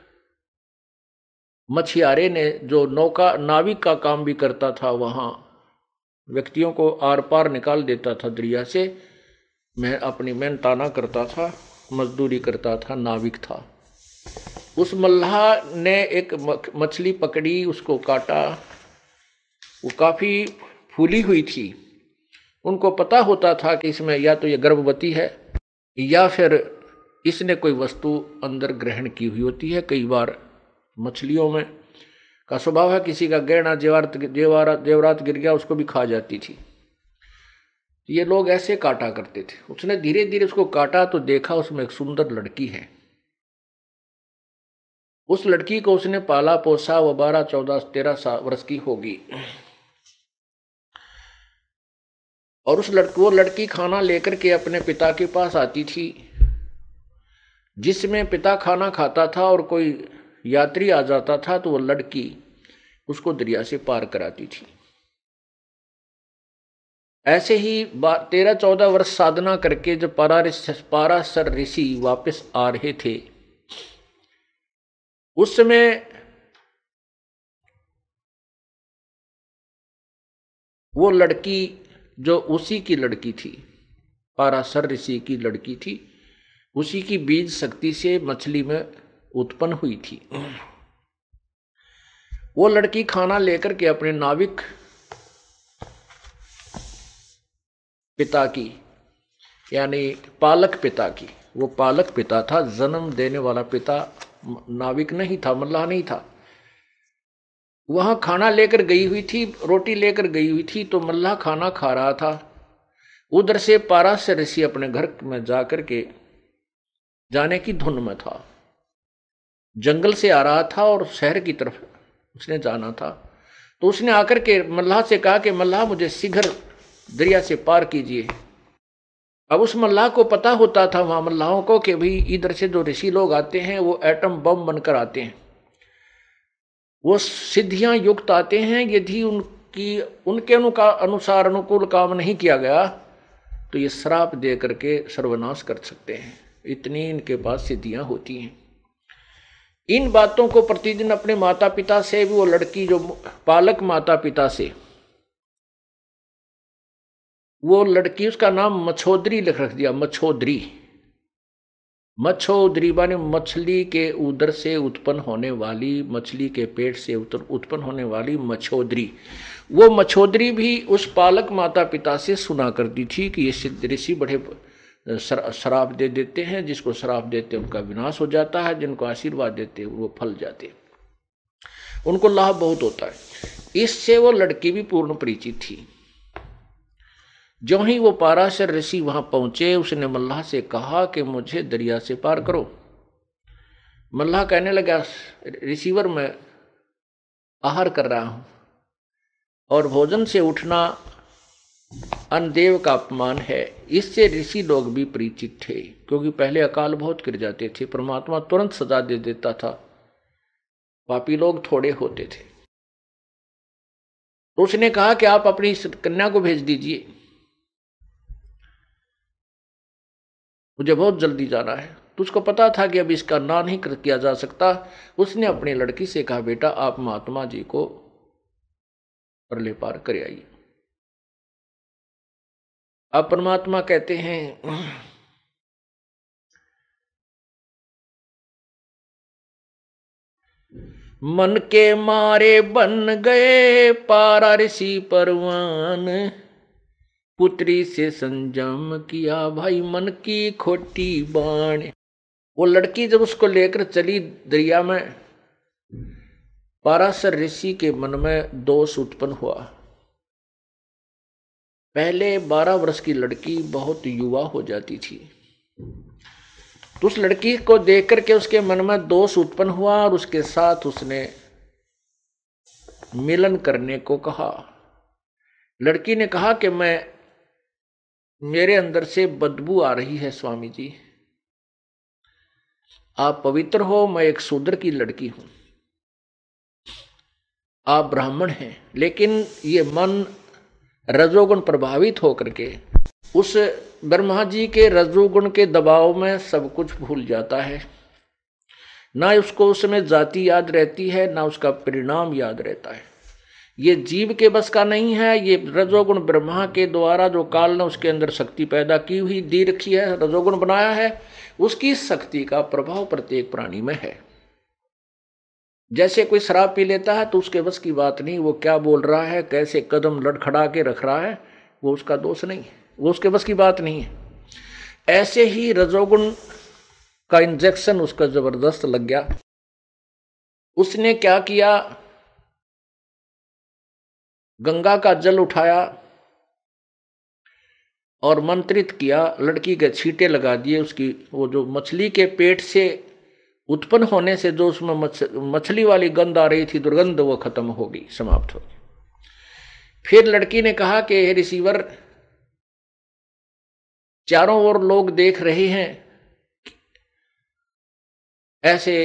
मछियारे ने, जो नौका नाविक का काम भी करता था, वहां व्यक्तियों को आर पार निकाल देता था दरिया से, मैं अपनी मेहनताना करता था, मजदूरी करता था, नाविक था। उस मल्लाह ने एक मछली पकड़ी, उसको काटा। वो काफी फूली हुई थी। उनको पता होता था कि इसमें या तो ये गर्भवती है या फिर इसने कोई वस्तु अंदर ग्रहण की हुई होती है। कई बार मछलियों में का स्वभाव है, किसी का गहना जेवरात जेवरात जेवरात गिर गया उसको भी खा जाती थी। ये लोग ऐसे काटा करते थे। उसने धीरे धीरे उसको काटा तो देखा उसमें एक सुंदर लड़की है। उस लड़की को उसने पाला पोसा, वो बारह चौदह तेरह वर्ष की होगी। और उस लड़की वो लड़की खाना लेकर के अपने पिता के पास आती थी। जिसमें पिता खाना खाता था और कोई यात्री आ जाता था तो वो लड़की उसको दरिया से पार कराती थी। ऐसे ही तेरह चौदह वर्ष साधना करके जब पाराशर ऋषि वापस आ रहे थे, उस समय वो लड़की जो उसी की लड़की थी, पाराशर ऋषि की लड़की थी, उसी की बीज शक्ति से मछली में उत्पन्न हुई थी। वो लड़की खाना लेकर के अपने नाविक पिता की, यानी पालक पिता की, वो पालक पिता था, जन्म देने वाला पिता नाविक नहीं था, मल्लाह नहीं था। वहां खाना लेकर गई हुई थी, रोटी लेकर गई हुई थी, तो मल्लाह खाना खा रहा था। उधर से पाराशर ऋषि अपने घर में जाकर के जाने की धुन में था। जंगल से आ रहा था और शहर की तरफ उसने जाना था। तो उसने आकर के मल्लाह से कहा कि मल्लाह मुझे शीघ्र दरिया से पार कीजिए। अब उस मल्लाह को पता होता था वहां मल्लाहों को कि भाई इधर से जो ऋषि लोग आते हैं वो एटम बम बनकर आते हैं, वो सिद्धियां युक्त आते हैं। यदि उनकी उनके अनुसार अनुकूल काम नहीं किया गया तो ये श्राप दे करके सर्वनाश कर सकते हैं। इतनी इनके पास सिद्धियां होती हैं। इन बातों को प्रतिदिन अपने माता पिता से भी, वो लड़की जो पालक माता पिता से, वो लड़की, उसका नाम मछोदरी लिख रख दिया, मछोदरी। मच्छोदरी माने मछली के उदर से उत्पन्न होने वाली, मछली के पेट से उत्पन्न होने वाली मच्छोदरी। वो मच्छोदरी भी उस पालक माता पिता से सुना करती थी कि ये सिद्ध ऋषि बड़े श्राप दे देते हैं, जिसको श्राप देते उनका विनाश हो जाता है, जिनको आशीर्वाद देते वो फल जाते, उनको लाभ बहुत होता है। इससे वो लड़की भी पूर्ण परिचित थी। जो ही वो पाराशर ऋषि वहां पहुंचे, उसने मल्लाह से कहा कि मुझे दरिया से पार करो। मल्लाह कहने लगा, ऋषिवर मैं आहार कर रहा हूं और भोजन से उठना अनदेव का अपमान है। इससे ऋषि लोग भी परिचित थे, क्योंकि पहले अकाल बहुत गिर जाते थे, परमात्मा तुरंत सजा दे देता था, पापी लोग थोड़े होते थे। तो उसने कहा कि आप अपनी कन्या को भेज दीजिए, मुझे बहुत जल्दी जाना है। तो उसको पता था कि अब इसका ना नहीं किया जा सकता। उसने अपनी लड़की से कहा, बेटा आप महात्मा जी को परले पार कर आइए। अब परमात्मा कहते हैं, मन के मारे बन गए पारा ऋषि परवान, पुत्री से संजम किया भाई मन की खोटी बाण। वो लड़की जब उसको लेकर चली दरिया में, पाराशर ऋषि के मन में दोष उत्पन्न हुआ। पहले बारह वर्ष की लड़की बहुत युवा हो जाती थी, तो उस लड़की को देख करके उसके मन में दोष उत्पन्न हुआ और उसके साथ उसने मिलन करने को कहा। लड़की ने कहा कि मैं मेरे अंदर से बदबू आ रही है स्वामी जी, आप पवित्र हो, मैं एक शूद्र की लड़की हूं, आप ब्राह्मण हैं। लेकिन ये मन रजोगुण प्रभावित होकर के उस ब्रह्मा जी के रजोगुण के दबाव में सब कुछ भूल जाता है। ना उसको उसमें जाति याद रहती है, ना उसका परिणाम याद रहता है। ये जीव के बस का नहीं है। ये रजोगुण ब्रह्मा के द्वारा जो काल ने उसके अंदर शक्ति पैदा की हुई दी रखी है, रजोगुण बनाया है, उसकी शक्ति का प्रभाव प्रत्येक प्राणी में है। जैसे कोई शराब पी लेता है तो उसके बस की बात नहीं, वो क्या बोल रहा है, कैसे कदम लड़खड़ा के रख रहा है, वो उसका दोष नहीं है, वो उसके बस की बात नहीं है। ऐसे ही रजोगुण का इंजेक्शन उसका जबरदस्त लग गया। उसने क्या किया, गंगा का जल उठाया और मंत्रित किया, लड़की के छींटे लगा दिए। उसकी वो जो मछली के पेट से उत्पन्न होने से जो उसमें मछ, मछली वाली गंध आ रही थी, दुर्गंध, वो खत्म हो गई, समाप्त हो गई। फिर लड़की ने कहा कि हे ऋषिवर, चारों ओर लोग देख रहे हैं, ऐसे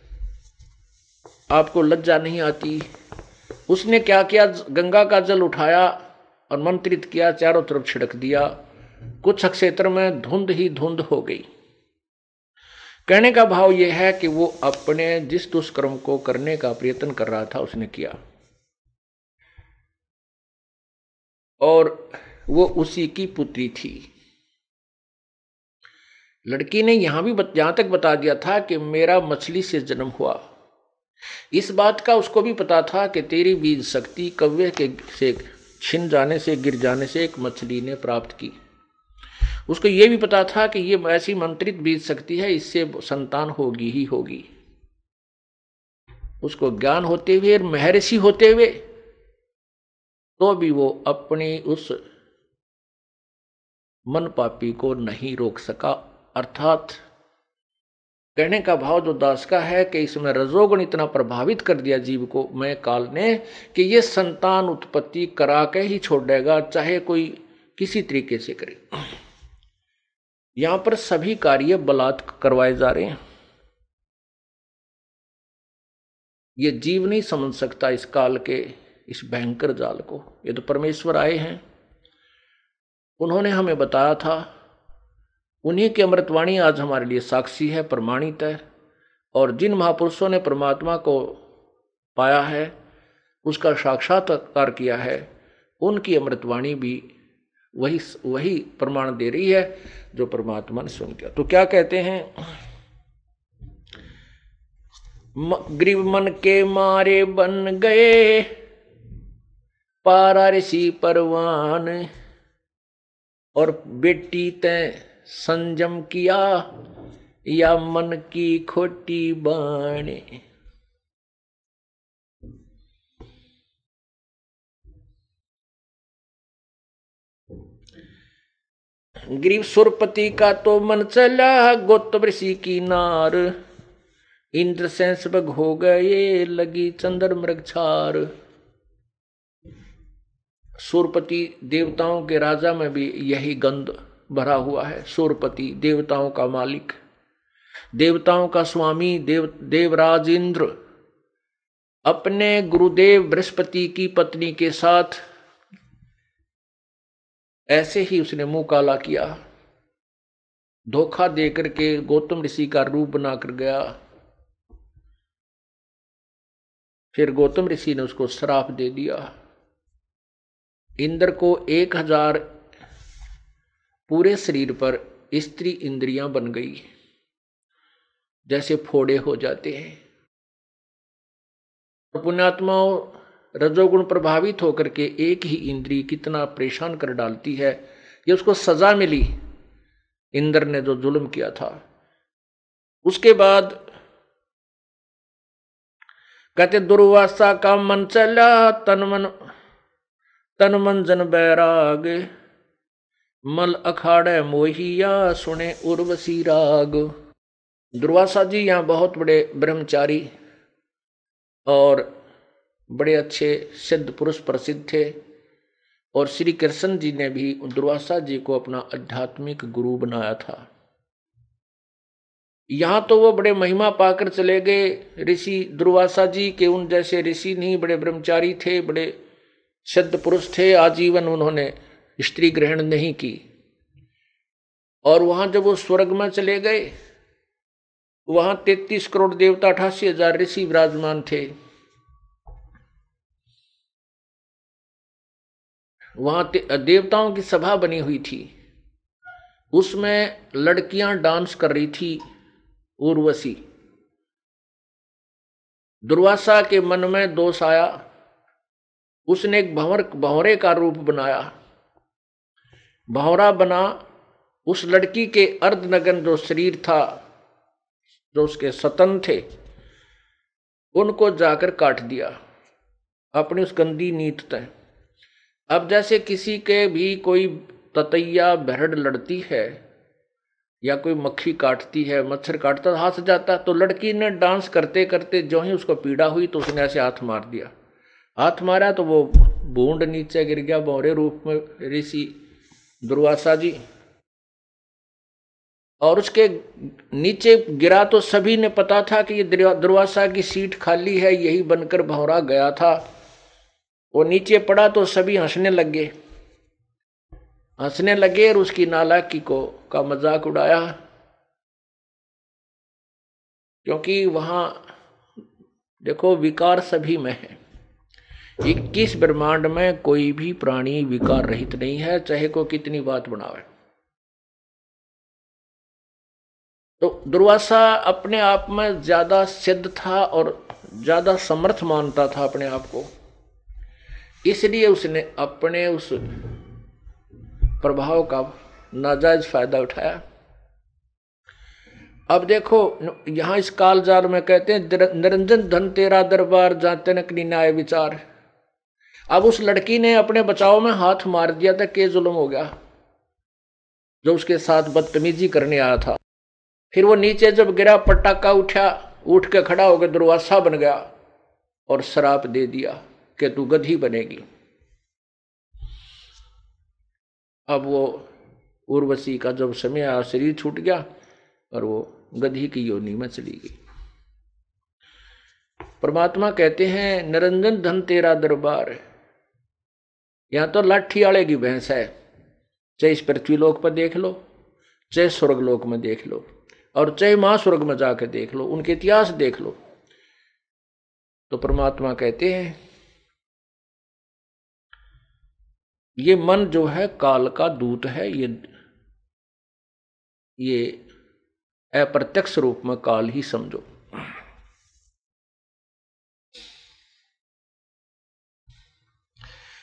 आपको लज्जा नहीं आती। उसने क्या किया, गंगा का जल उठाया और मंत्रित किया, चारों तरफ छिड़क दिया। कुछ क्षेत्र में धुंध ही धुंध हो गई। कहने का भाव यह है कि वो अपने जिस दुष्कर्म को करने का प्रयत्न कर रहा था उसने किया, और वो उसी की पुत्री थी। लड़की ने यहां भी यहां तक बता दिया था कि मेरा मछली से जन्म हुआ। इस बात का उसको भी पता था कि तेरी बीज शक्ति कव्वे के से छिन जाने से, गिर जाने से एक मछली ने प्राप्त की। उसको यह भी पता था कि ये ऐसी मंत्रित बीज शक्ति है, इससे संतान होगी ही होगी। उसको ज्ञान होते हुए, महर्षि होते हुए, तो भी वो अपनी उस मन पापी को नहीं रोक सका। अर्थात कहने का भाव जो दास का है कि इसमें रजोगुण इतना प्रभावित कर दिया जीव को, मैं काल ने, कि ये संतान उत्पत्ति करा के ही छोड़ देगा, चाहे कोई किसी तरीके से करे। यहां पर सभी कार्य बलात् करवाए जा रहे हैं। ये जीव नहीं समझ सकता इस काल के इस भयंकर जाल को। ये तो परमेश्वर आए हैं, उन्होंने हमें बताया था, उन्हीं की अमृतवाणी आज हमारे लिए साक्षी है, प्रमाणित है। और जिन महापुरुषों ने परमात्मा को पाया है, उसका साक्षात्कार किया है, उनकी अमृतवाणी भी वही वही प्रमाण दे रही है जो परमात्मा ने स्वयं किया। तो क्या कहते हैं, ग्रीव मन के मारे बन गए पारा ऋषि परवान, और बेटी तैं संयम किया या मन की खोटी बाणे। ग्रीव सुरपति का तो मन चला गौतम ऋषि की नार, इंद्र सेंसबग हो गए लगी चंद्र मृगछार। सूरपति देवताओं के राजा में भी यही गंध भरा हुआ है। सूरपति देवताओं का मालिक, देवताओं का स्वामी, देव देवराज इंद्र अपने गुरुदेव बृहस्पति की पत्नी के साथ ऐसे ही उसने मुंह काला किया, धोखा देकर के गौतम ऋषि का रूप बनाकर गया। फिर गौतम ऋषि ने उसको श्राप दे दिया। इंद्र को एक हजार पूरे शरीर पर स्त्री इंद्रियां बन गई, जैसे फोड़े हो जाते हैं। पुण्यात्माओं, रजोगुण प्रभावित होकर के एक ही इंद्रिय कितना परेशान कर डालती है। ये उसको सजा मिली, इंद्र ने जो जुल्म किया था। उसके बाद कहते दुर्वासा का मन चला तन मन तन मन जन बैराग, मल अखाड़े मोहिया सुने उर्वशी राग। दुर्वासा जी यहाँ बहुत बड़े ब्रह्मचारी और बड़े अच्छे सिद्ध पुरुष प्रसिद्ध थे, और श्री कृष्ण जी ने भी दुर्वासा जी को अपना आध्यात्मिक गुरु बनाया था। यहाँ तो वो बड़े महिमा पाकर चले गए ऋषि दुर्वासा जी के, उन जैसे ऋषि नहीं, बड़े ब्रह्मचारी थे, बड़े सिद्ध पुरुष थे। आजीवन उन्होंने स्त्री ग्रहण नहीं की। और वहां जब वो स्वर्ग में चले गए, वहां तैतीस करोड़ देवता अठासी हजार ऋषि विराजमान थे। वहां देवताओं की सभा बनी हुई थी, उसमें लड़कियां डांस कर रही थी। उर्वशी, दुर्वासा के मन में दोष आया, उसने एक भंवर भंवरे का रूप बनाया। भंवरा बना, उस लड़की के अर्धनग्न जो शरीर था, जो उसके सतन थे, उनको जाकर काट दिया अपनी उस गंदी नीत तय। अब जैसे किसी के भी कोई ततैया भेड़ लड़ती है या कोई मक्खी काटती है, मच्छर काटता, हाथ जाता, तो लड़की ने डांस करते करते जो ही उसको पीड़ा हुई तो उसने ऐसे हाथ मार दिया। हाथ मारा तो वो बूंद नीचे गिर गया भंवरे रूप में ऋषि दुर्वासा जी। और उसके नीचे गिरा तो सभी ने पता था कि ये दुर्वासा की सीट खाली है, यही बनकर भंवरा गया था। वो नीचे पड़ा तो सभी हंसने लगे हंसने लगे और उसकी नालायकी को का मजाक उड़ाया, क्योंकि वहां देखो विकार सभी में है। इक्कीस ब्रह्मांड में कोई भी प्राणी विकार रहित नहीं है, चाहे को कितनी बात बनावे। तो दुर्वासा अपने आप में ज्यादा सिद्ध था और ज्यादा समर्थ मानता था अपने आप को, इसलिए उसने अपने उस प्रभाव का नाजायज फायदा उठाया। अब देखो यहां इस कालजार में कहते हैं निरंजन धन तेरा दरबार जाते नकली न्याय विचार। अब उस लड़की ने अपने बचाव में हाथ मार दिया था, के जुल्म हो गया जो उसके साथ बदतमीजी करने आया था। फिर वो नीचे जब गिरा, पटाखा उठा, उठ के खड़ा होकर दुर्वासा बन गया और श्राप दे दिया कि तू गधी बनेगी। अब वो उर्वशी का जब समय आया, शरीर छूट गया और वो गधी की योनि में चली गई। परमात्मा कहते हैं निरंजन धन तेरा दरबार। यहां तो लाठी आले की भैंस है, चाहे इस पृथ्वीलोक पर देख लो, चाहे स्वर्गलोक में देख लो, और चाहे महास्वर्ग में जाकर देख लो, उनके इतिहास देख लो। तो परमात्मा कहते हैं ये मन जो है काल का दूत है, ये ये अप्रत्यक्ष रूप में काल ही समझो।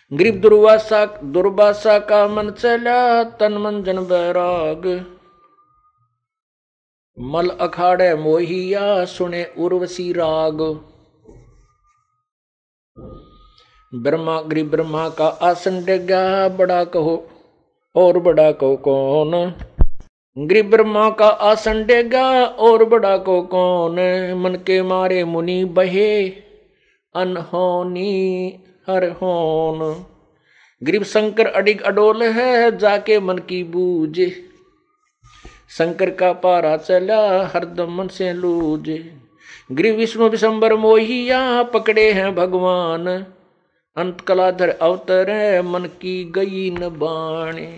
गरीब दुर्वासा दुर्वासा का मन चला तन मन जन बैराग, मल अखाड़े मोहिया सुने उर्वशी राग। ब्रह्मा गरीब ब्रह्मा का आसन डेगा, बड़ा कहो और बड़ा कहो कौन। गरीब ब्रह्मा का आसन डेगा और बड़ा को कौन, मन के मारे मुनि बहे अनहोनी हर होन। गरीब शंकर अडिग अडोल है जाके मन की बूझे, शंकर का पारा चला हरदम मन से लूझे। गरीब विष्णु विशंबर मोहिया पकड़े हैं भगवान, अंत कलाधर अवतर मन की गई न बाणे।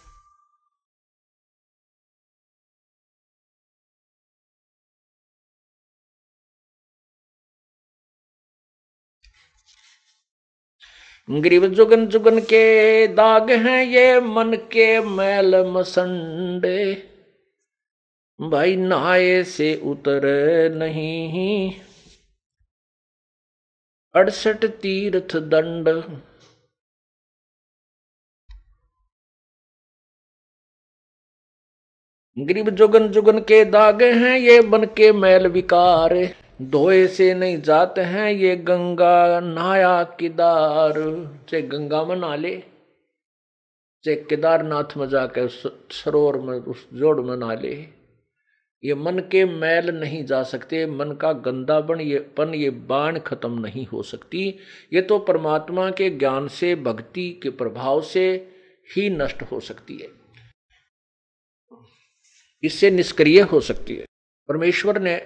गरीब जुगन जुगन के दाग हैं ये मन के मैल मसंडे, भाई नहाए से उतर नहीं अड़सठ तीर्थ दंड। गरीब जुगन जुगन के दाग हैं ये मन के मैल विकार, धोए से नहीं जाते हैं ये गंगा नहाया केदार। चाहे गंगा में नहा ले, चाहे केदारनाथ में जाकर सरोवर में उस जोड़ में नहा ले, ये मन के मैल नहीं जा सकते। मन का गंदा बन ये पन ये बाण खत्म नहीं हो सकती। ये तो परमात्मा के ज्ञान से भक्ति के प्रभाव से ही नष्ट हो सकती है, इससे निष्क्रिय हो सकती है। परमेश्वर ने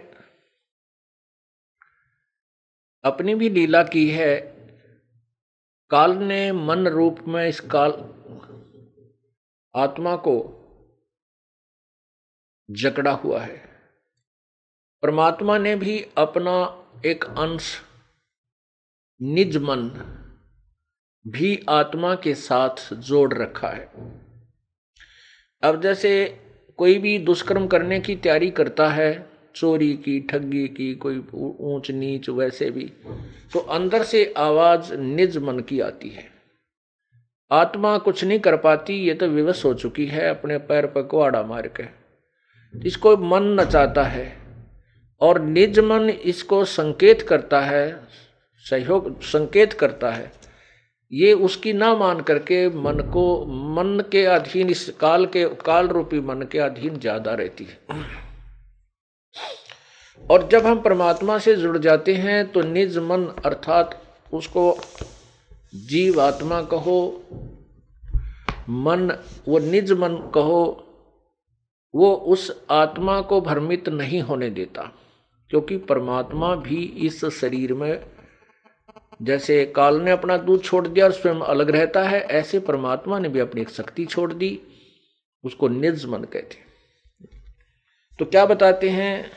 अपनी भी लीला की है। काल ने मन रूप में इस काल आत्मा को जकड़ा हुआ है। परमात्मा ने भी अपना एक अंश निज मन भी आत्मा के साथ जोड़ रखा है। अब जैसे कोई भी दुष्कर्म करने की तैयारी करता है, चोरी की, ठगी की, कोई ऊंच नीच, वैसे भी तो अंदर से आवाज निज मन की आती है। आत्मा कुछ नहीं कर पाती, ये तो विवश हो चुकी है अपने पैर पर कुहाड़ा मार के। इसको मन नचाता है और निज मन इसको संकेत करता है, सहयोग संकेत करता है। ये उसकी ना मान करके मन को मन के अधीन, इस काल के काल रूपी मन के अधीन ज्यादा रहती है। और जब हम परमात्मा से जुड़ जाते हैं तो निज मन अर्थात उसको जीव आत्मा कहो, मन वो निज मन कहो, वो उस आत्मा को भ्रमित नहीं होने देता। क्योंकि परमात्मा भी इस शरीर में, जैसे काल ने अपना दूध छोड़ दिया और स्वयं अलग रहता है, ऐसे परमात्मा ने भी अपनी एक शक्ति छोड़ दी, उसको निज मन कहते। तो क्या बताते हैं,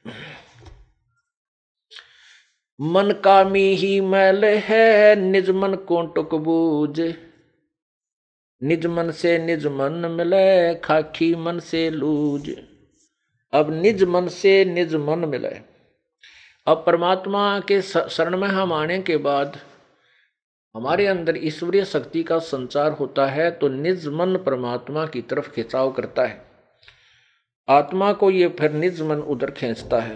मन कामी ही मैल है निज मन को टुक बूझ, निज मन से निज मन मिले खाकी मन से लूज। अब निज मन से निज मन मिले। अब परमात्मा के शरण में हम आने के बाद हमारे अंदर ईश्वरीय शक्ति का संचार होता है, तो निज मन परमात्मा की तरफ खिंचाव करता है। आत्मा को ये फिर निज मन उधर खींचता है।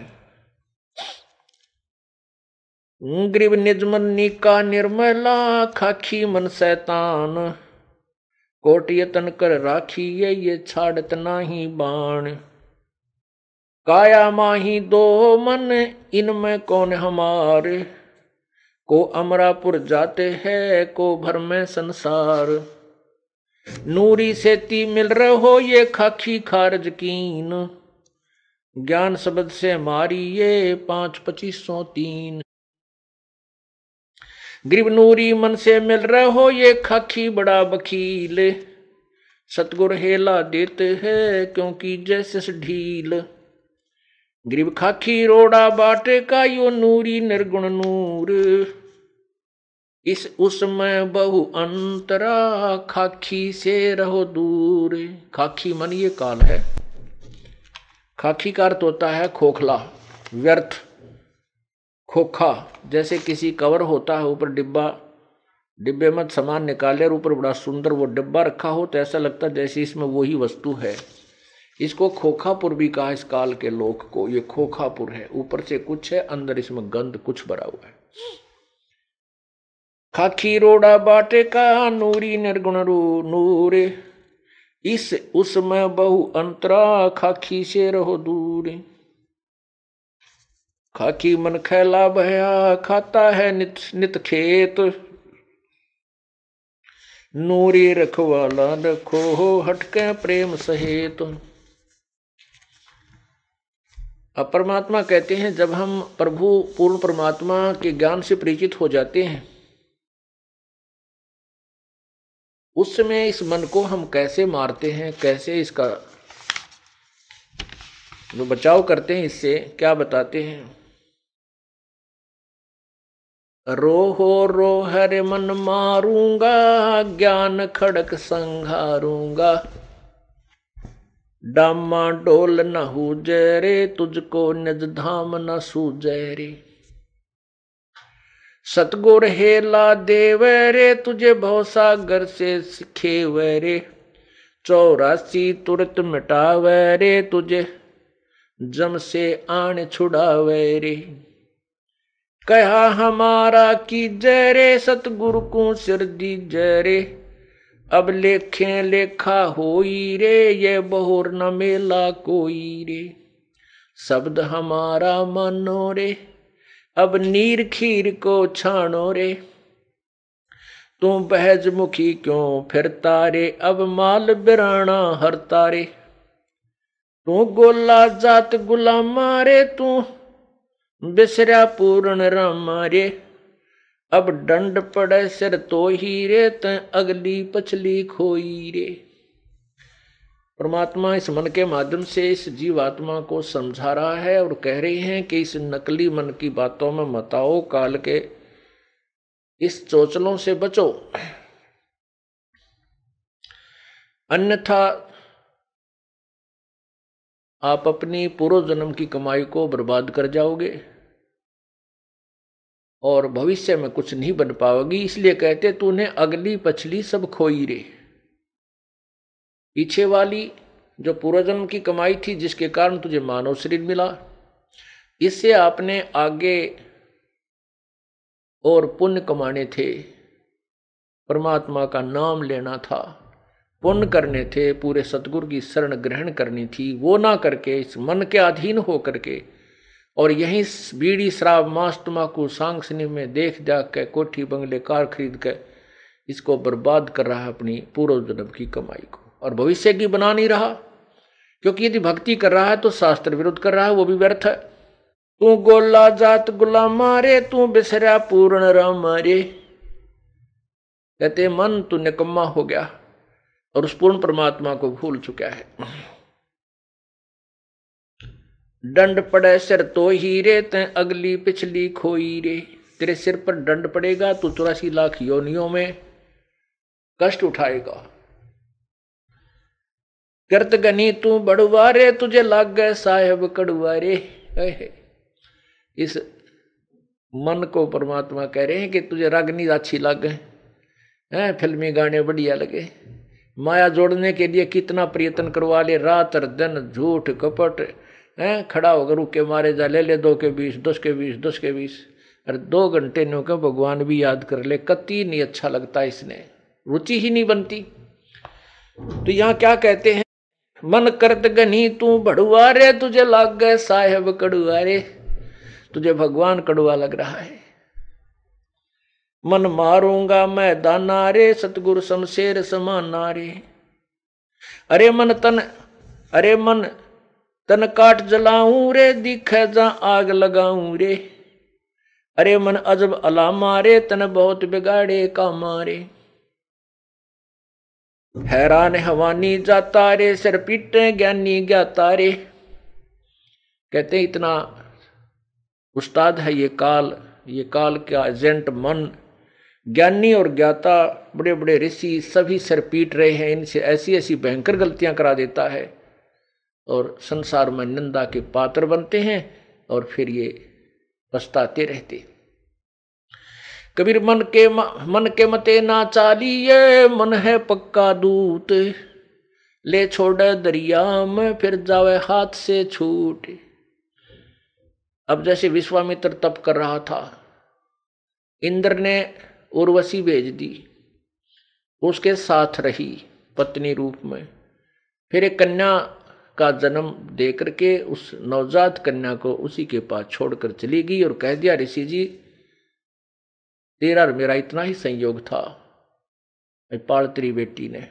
गरीब निज मन नीका निर्मला खाखी मन शैतान, कोट यतन कर राखी ये ये छाड़त नाही बाण। काया माही दो मन इनमें कौन हमारे, को अमरापुर जाते हैं को भर में संसार। नूरी सेती मिल रहो ये खाखी खारज कीन, ज्ञान शब्द से मारी ये पांच पच्चीस सौ तीन। गरीब नूरी मन से मिल रहो ये खाखी बड़ा वकील, सतगुर हेला देते हैं क्योंकि जैसे ढील। गरीब खाखी रोड़ा बाटे का यो नूरी निर्गुण नूर, इस उसमें बहु अंतरा खाखी से रहो दूर। खाखी मन ये काल है। खाखी का अर्थ होता है खोखला, व्यर्थ, खोखा। जैसे किसी कवर होता है ऊपर डिब्बा डिब्बे में सामान निकाले और ऊपर बड़ा सुंदर वो डिब्बा रखा हो तो ऐसा लगता जैसे इसमें वही वस्तु है। इसको खोखापुर भी कहा इस काल के लोक को। ये खोखापुर है, ऊपर से कुछ है, अंदर इसमें गंध कुछ भरा हुआ है। खाखी रोड़ा बाटे का नूरी निर्गुण रू नूर, इस उसमें बहु अंतरा खाखी से रहो दूर। खाकी मन खैला भया खाता है नित नित खेत, नूरी रखवाला रखो हो हटके प्रेम सहेत। अब परमात्मा कहते हैं जब हम प्रभु पूर्ण परमात्मा के ज्ञान से परिचित हो जाते हैं उस समय इस मन को हम कैसे मारते हैं, कैसे इसका जो बचाव करते हैं, इससे क्या बताते हैं। रोहो रो हरे मन मारूंगा, ज्ञान खड़क संघारूंगा, डामा डोल न हुजे रे, तुझको निज धाम न सूझे रे। सतगुर हेला देवे रे, तुझे भवसागर से सिखेवे रे, चौरासी तुरत मिटावे रे, तुझे जम से आन छुड़ावे रे। कहा हमारा की जय रे, सतगुरु को सिर दी जय रे, अब लेखे लेखा होई रे, ये बहुर न मेला कोई रे। शब्द हमारा मानो रे, अब नीर खीर को छानो रे, तू बहज मुखी क्यों फिरता रे, अब माल बिराना हरता रे। तू गोला जात गुलामा रे, तू बिसरा पूर्ण रामा रे, अब डंड पड़े सिर तो ही रे, त अगली पछली खोई रे। परमात्मा इस मन के माध्यम से इस जीवात्मा को समझा रहा है और कह रही हैं कि इस नकली मन की बातों में मत आओ, काल के इस चोचलों से बचो, अन्यथा आप अपनी पूर्व जन्म की कमाई को बर्बाद कर जाओगे और भविष्य में कुछ नहीं बन पाओगी। इसलिए कहते तूने अगली पछली सब खोई रे। पीछे वाली जो पूर्व जन्म की कमाई थी जिसके कारण तुझे मानव शरीर मिला, इससे आपने आगे और पुण्य कमाने थे, परमात्मा का नाम लेना था, पुण्य करने थे, पूरे सतगुरु की शरण ग्रहण करनी थी, वो ना करके इस मन के अधीन हो करके और यही बीड़ी शराब मांस तम्बाकू सांग सिनेमा में देख देख के कोठी बंगले कार खरीद के इसको बर्बाद कर रहा है अपनी पूर्व जन्म की कमाई को, और भविष्य की बना नहीं रहा। क्योंकि यदि भक्ति कर रहा है तो शास्त्र विरुद्ध कर रहा है, वो भी व्यर्थ है। तू गोला जात गुलामा रे, तू बिसरा पूर्ण रामा रे। कहते मन तू निकम्मा हो गया और उस पूर्ण परमात्मा को भूल चुका है। दंड पड़े सिर तो ही रे, ते अगली पिछली खोई रे। तेरे सिर पर दंड पड़ेगा तो चौरासी लाख योनियों में कष्ट उठाएगा। करत गनी तू बड़ुआ रे, तुझे लाग गए साहेब कड़ुआ रे। इस मन को परमात्मा कह रहे हैं कि तुझे रागनी अच्छी लग गए हैं, फिल्मी गाने बढ़िया लगे, माया जोड़ने के लिए कितना प्रयत्न करवा ले, रात और दिन झूठ कपट हैं, खड़ा होकर रुके मारे जा, ले ले दो के बीस, दस के बीस, दस के बीस, अरे दो घंटे नो के भगवान भी याद कर ले, कति नहीं अच्छा लगता, इसने रुचि ही नहीं बनती। तो यहाँ क्या कहते हैं, मन करत गनी तू बड़ुआ रे, तुझे लाग गए साहेब कड़ुआ रे। तुझे भगवान कड़ुआ लग रहा है। मन मारूंगा मैं दाना रे, सतगुरु शमशेर समाना रे। अरे मन तन अरे मन तन काट जलाऊं रे, दिखे जा आग लगाऊं रे। अरे मन अजब अलामा रे, तन बहुत बिगाड़े का मारे। हैरान हवानी जाता रे, सिर पीटे ज्ञानी ज्ञाता रे। कहते इतना उस्ताद है ये काल, ये काल का एजेंट मन। ज्ञानी और ज्ञाता बड़े बड़े ऋषि सभी सिर पीट रहे हैं, इनसे ऐसी ऐसी भयंकर गलतियां करा देता है और संसार में निंदा के पात्र बनते हैं और फिर ये पछताते रहते। कबीर मन के मन के मते ना चालिए, मन है पक्का दूत, ले छोड़े दरिया में फिर जावे हाथ से छूट। अब जैसे विश्वामित्र तप कर रहा था, इंद्र ने उर्वशी भेज दी, उसके साथ रही पत्नी रूप में। फिर एक कन्या का जन्म दे करके उस नवजात कन्या को उसी के पास छोड़कर चली गई और कह दिया, ऋषि जी तेरा और मेरा इतना ही संयोग था, मैं पाल तेरी बेटी ने,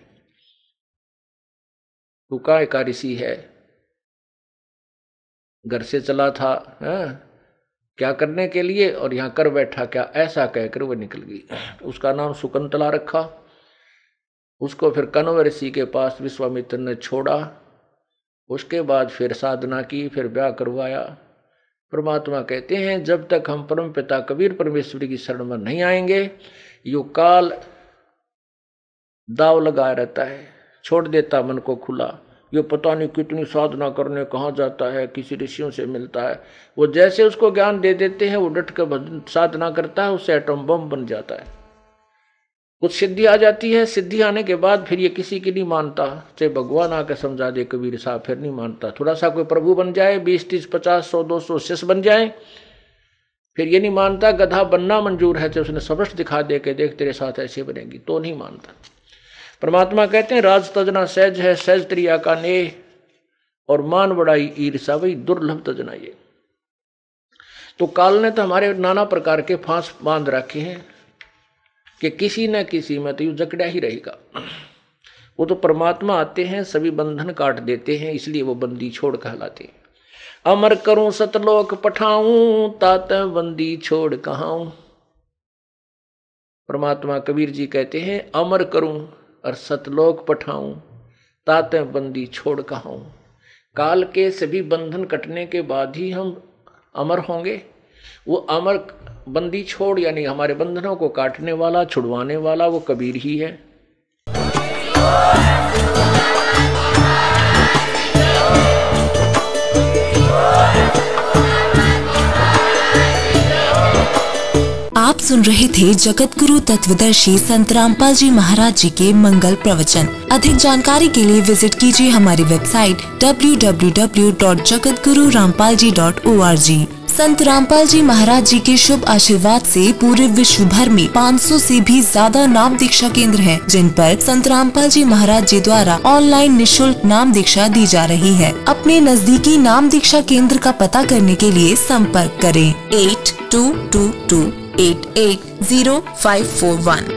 तू काय का ऋषि है, घर से चला था है? क्या करने के लिए और यहां कर बैठा क्या, ऐसा कहकर वह निकल गई। उसका नाम शकुंतला रखा। उसको फिर कण्व ऋषि के पास विश्वामित्र ने छोड़ा। उसके बाद फिर साधना की, फिर ब्याह करवाया। परमात्मा कहते हैं जब तक हम परम पिता कबीर परमेश्वरी की शरण में नहीं आएंगे, यो काल दाव लगाया रहता है, छोड़ देता मन को खुला। यो पता नहीं कितनी साधना करने कहाँ जाता है, किसी ऋषियों से मिलता है, वो जैसे उसको ज्ञान दे देते हैं वो डट कर साधना करता है, उससे एटम बम बन जाता है। कुछ सिद्धि आ जाती है, सिद्धि आने के बाद फिर ये किसी की नहीं मानता, चाहे भगवान आकर समझा दे कबीर साहब, फिर नहीं मानता। थोड़ा सा कोई प्रभु बन जाए, बीस तीस पचास सौ दो सौ शिष्य बन जाए, फिर ये नहीं मानता। गधा बनना मंजूर है, चाहे उसने सबश दिखा दे के देख तेरे साथ ऐसे बनेगी, तो नहीं मानता। परमात्मा कहते हैं राज तजना सहज है, सहज त्रिया का नेह, और मान बड़ाई ईर्षा वही दुर्लभ तजना। ये तो काल ने तो हमारे नाना प्रकार के फांस बांध रखे हैं कि किसी न किसी में तो यू जकड़ा ही रहेगा। वो तो परमात्मा आते हैं, सभी बंधन काट देते हैं, इसलिए वो बंदी छोड़ कहलाते हैं। अमर करूं सतलोक पठाऊं, तात बंदी छोड़ कहाऊं। परमात्मा कबीर जी कहते हैं अमर करूं और सतलोक पठाऊं, तात बंदी छोड़ कहाऊं। काल के सभी बंधन कटने के बाद ही हम अमर होंगे। वो अमर बंदी छोड़ यानी हमारे बंधनों को काटने वाला, छुड़वाने वाला वो कबीर ही है। आप सुन रहे थे जगत गुरु तत्वदर्शी संत रामपाल जी महाराज जी के मंगल प्रवचन। अधिक जानकारी के लिए विजिट कीजिए हमारी website W W W dot Jagat Guru Rampal ji dot O R G. Sant Rampal जी महाराज जी के शुभ आशीर्वाद से पूरे विश्व भर में पाँच सौ से भी ज्यादा नाम दीक्षा केंद्र हैं, जिन पर संत रामपाल जी महाराज जी द्वारा ऑनलाइन निशुल्क नाम दीक्षा दी जा रही है। अपने नजदीकी नाम दीक्षा केंद्र का पता करने के लिए संपर्क करें eight two two two eight eight zero five four one.